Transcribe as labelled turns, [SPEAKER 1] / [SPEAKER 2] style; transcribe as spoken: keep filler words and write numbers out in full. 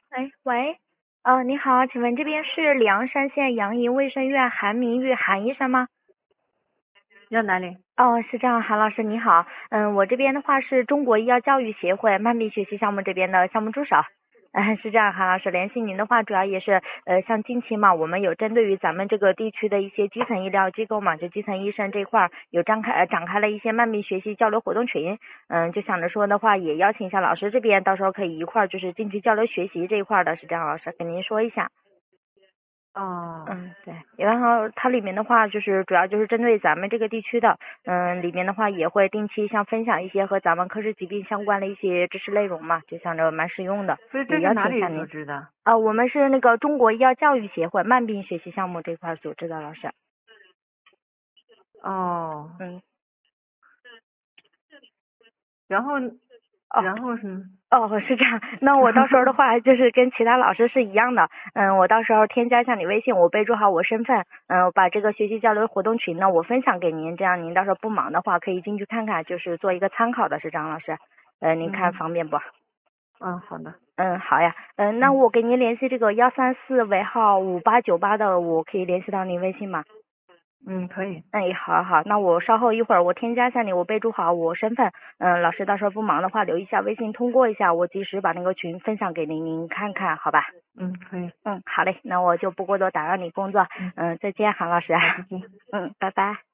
[SPEAKER 1] 哎，喂，呃，你好，请问这边是凉山县阳营卫生院韩明玉韩医生吗？
[SPEAKER 2] 要哪里？
[SPEAKER 1] 哦，是这样，韩老师你好，嗯，我这边的话是中国医药教育协会慢病学习项目这边的项目助手。嗯，是这样，韩老师联系您的话，主要也是呃，像近期嘛，我们有针对于咱们这个地区的一些基层医疗机构嘛，就基层医生这块儿有展开呃展开了一些慢病学习交流活动群，嗯，就想着说的话，也邀请一下老师这边，到时候可以一块儿就是进去交流学习这一块儿的，是这样，老师跟您说一下。
[SPEAKER 2] 哦，
[SPEAKER 1] 嗯，对，然后它里面的话就是主要就是针对咱们这个地区的，嗯，里面的话也会定期像分享一些和咱们科室疾病相关的一些知识内容嘛，就想着蛮实用的，
[SPEAKER 2] 所以
[SPEAKER 1] 也邀
[SPEAKER 2] 这是哪里
[SPEAKER 1] 请一下您。
[SPEAKER 2] 组织的？
[SPEAKER 1] 啊、我们是那个中国医药教育协会慢病学习项目这块组织的，老师。
[SPEAKER 2] 哦，
[SPEAKER 1] 嗯，
[SPEAKER 2] 然后
[SPEAKER 1] 哦，
[SPEAKER 2] 然后是
[SPEAKER 1] 哦，是这样。那我到时候的话，就是跟其他老师是一样的。嗯，我到时候添加一下你微信，我备注好我身份。嗯，我把这个学习交流活动群呢，我分享给您，这样您到时候不忙的话，可以进去看看，就是做一个参考的，是张老师。呃，您看
[SPEAKER 2] 嗯
[SPEAKER 1] 方便不？
[SPEAKER 2] 嗯，好的。
[SPEAKER 1] 嗯，好呀。嗯，那
[SPEAKER 2] 嗯
[SPEAKER 1] 我给您联系这个幺三四尾号五八九八的，我可以联系到您微信吗？
[SPEAKER 2] 嗯，可以。
[SPEAKER 1] 哎，好好，那我稍后一会儿我添加一下你，我备注好我身份。嗯，老师到时候不忙的话，留一下微信通过一下，我及时把那个群分享给您，您看看好吧？
[SPEAKER 2] 嗯，可以。
[SPEAKER 1] 嗯，好嘞，那我就不过多打扰你工作。
[SPEAKER 2] 嗯，
[SPEAKER 1] 嗯，再见，韩老师。
[SPEAKER 2] 好，再见。
[SPEAKER 1] 嗯，拜拜。